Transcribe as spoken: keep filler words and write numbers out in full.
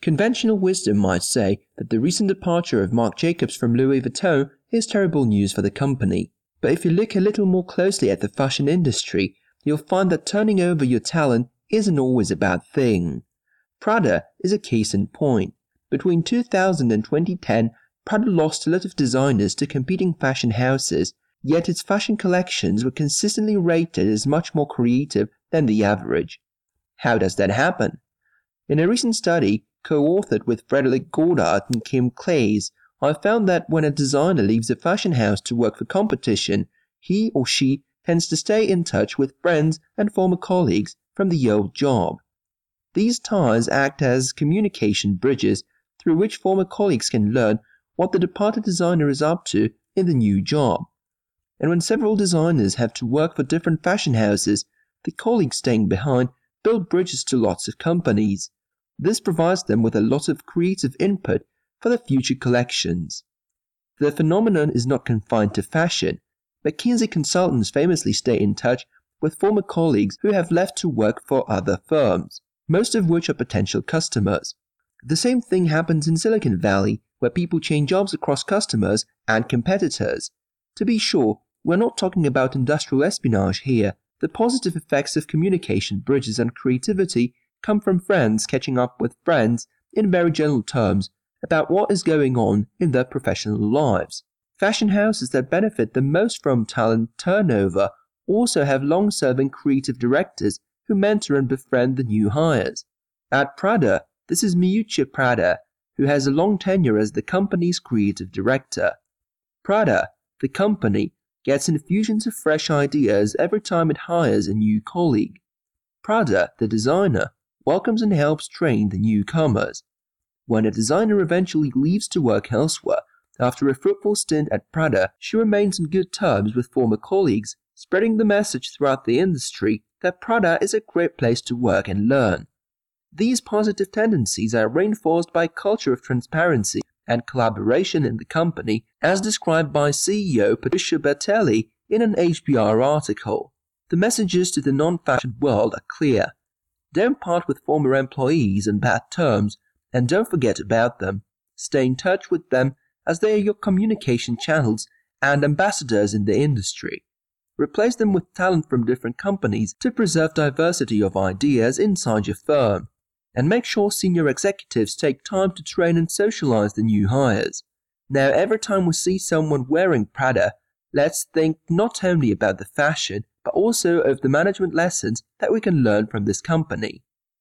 Conventional wisdom might say that the recent departure of Marc Jacobs from Louis Vuitton is terrible news for the company. But if you look a little more closely at the fashion industry, you'll find that turning over your talent isn't always a bad thing. Prada is a case in point. Between two thousand and twenty ten, Prada lost a lot of designers to competing fashion houses, yet its fashion collections were consistently rated as much more creative than the average. How does that happen? In a recent study, co-authored with Frederick Goddard and Kim Claes, I found that when a designer leaves a fashion house to work for competition, he or she tends to stay in touch with friends and former colleagues from the old job. These ties act as communication bridges through which former colleagues can learn what the departed designer is up to in the new job. And when several designers have to work for different fashion houses, the colleagues staying behind build bridges to lots of companies. This provides them with a lot of creative input for the future collections. The phenomenon is not confined to fashion. McKinsey consultants famously stay in touch with former colleagues who have left to work for other firms, most of which are potential customers. The same thing happens in Silicon Valley, where people change jobs across customers and competitors. To be sure, we're not talking about industrial espionage here. The positive effects of communication bridges and creativity come from friends catching up with friends in very general terms about what is going on in their professional lives. Fashion houses that benefit the most from talent turnover also have long-serving creative directors who mentor and befriend the new hires. At Prada, this is Miuccia Prada, who has a long tenure as the company's creative director. Prada, the company, gets infusions of fresh ideas every time it hires a new colleague. Prada, the designer, welcomes and helps train the newcomers. When a designer eventually leaves to work elsewhere, after a fruitful stint at Prada, she remains on good terms with former colleagues, spreading the message throughout the industry that Prada is a great place to work and learn. These positive tendencies are reinforced by a culture of transparency and collaboration in the company, as described by C E O Patricia Bertelli in an H B R article. The messages to the non-fashion world are clear. Don't part with former employees on bad terms, and don't forget about them. Stay in touch with them, as they are your communication channels and ambassadors in the industry. Replace them with talent from different companies to preserve diversity of ideas inside your firm. And make sure senior executives take time to train and socialize the new hires. Now, every time we see someone wearing Prada, let's think not only about the fashion, but also of the management lessons that we can learn from this company.